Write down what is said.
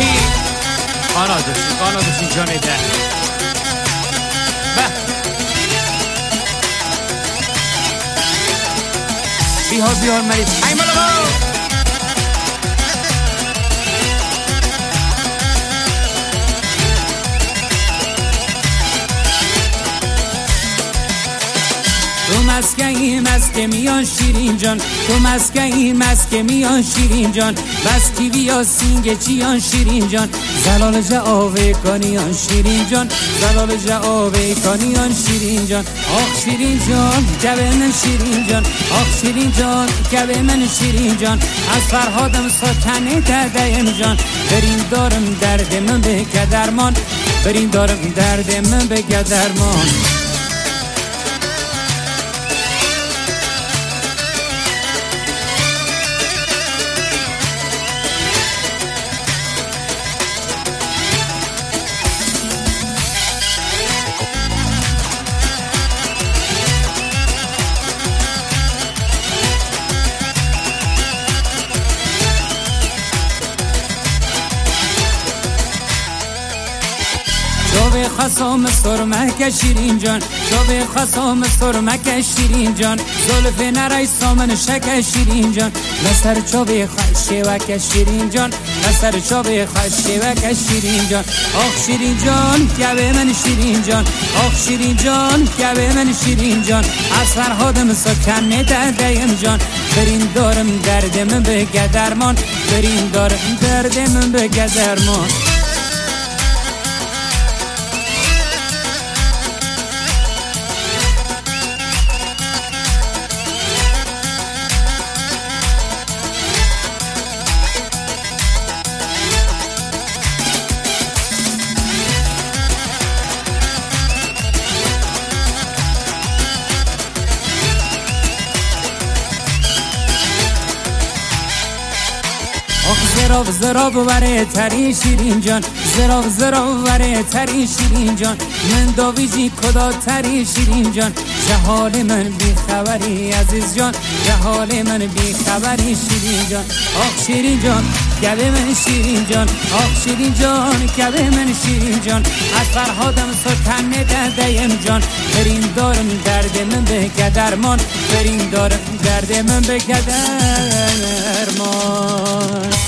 داشتی قانا داشتی جانه ده بیار مریض ای مالا تو مسکهی مسکه میان شیرین جان تو مسکهی مسکه میان شیرین جان بس تیوی ها سینگ چیان شیرین جان زلال جعاوه کانیان شیرین جان زلال جعاوه کانیان شیرین جان آخ شیرین جان کبه من شیرین جان آخ شیرین جان کبه من شیرین جان از فرهادم ساکنه دردیم جان برین دارم درد من به کدرمان برین دارم درد من به کدرمان شوی خسام سرمک شیرین جان شوی خسام سرمک شیرین جان زلف نرای سامن شک شیرین جان لسر چوبی خشوک شیرین جان لسر چوبی خشوک شیرین جان آخ شیرین جان کبه من شیرین جان آخ شیرین جان کبه من شیرین جان از فرهادم سکنه دردیم جان برین دارم درد من به گدرمان برین دارم درد من به گدرمان زراب وره تری شیرین جان زراب وره تری شیرین جان من داویجی کدا تری شیرین جان جهال من بی خبری عزیز جان جهال من بی خبری شیرین جان آخ شیرین جان گبه من شیرین جان آخ شیرین جان گبه من شیرین جان از فرهادم سکنه دردیم جان برین دارم درد من به کدرمان برین دارم درد من به کدرمان